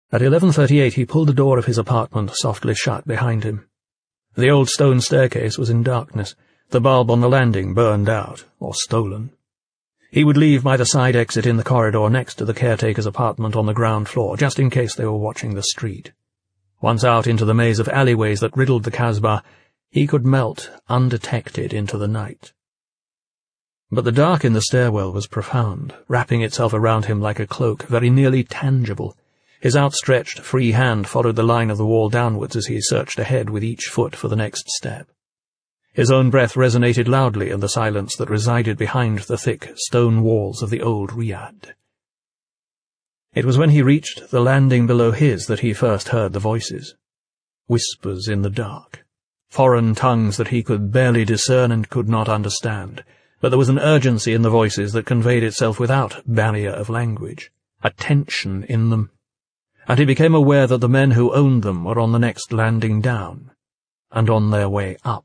At 11:38 he pulled the door of his apartment softly shut behind him. The old stone staircase was in darkness, the bulb on the landing burned out, or stolen. He would leave by the side exit in the corridor next to the caretaker's apartment on the ground floor, just in case they were watching the street. Once out into the maze of alleyways that riddled the Kasbah, he could melt undetected into the night. But the dark in the stairwell was profound, wrapping itself around him like a cloak, very nearly tangible. His outstretched, free hand followed the line of the wall downwards as he searched ahead with each foot for the next step. His own breath resonated loudly in the silence that resided behind the thick stone walls of the old riad. It was when he reached the landing below his that he first heard the voices. Whispers in the dark. Foreign tongues that he could barely discern and could not understand, but there was an urgency in the voices that conveyed itself without barrier of language, a tension in them, and he became aware that the men who owned them were on the next landing down, and on their way up.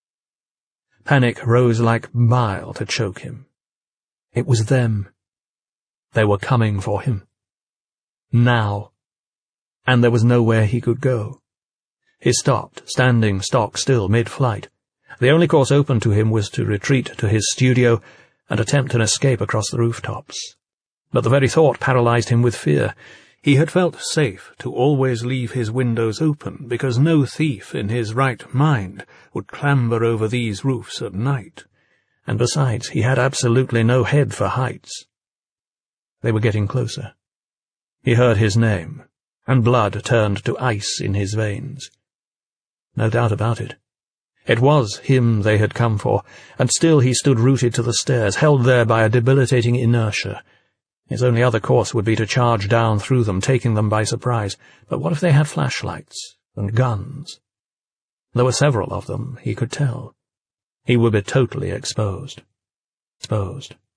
Panic rose like bile to choke him. It was them. They were coming for him. Now. And there was nowhere he could go. He stopped, standing stock still mid-flight. The only course open to him was to retreat to his studio and attempt an escape across the rooftops. But the very thought paralyzed him with fear. He had felt safe to always leave his windows open, because no thief in his right mind would clamber over these roofs at night, and besides, he had absolutely no head for heights. They were getting closer. He heard his name, and blood turned to ice in his veins. No doubt about it. It was him they had come for, and still he stood rooted to the stairs, held there by a debilitating inertia. His only other course would be to charge down through them, taking them by surprise. But what if they had flashlights and guns? There were several of them, he could tell. He would be totally exposed.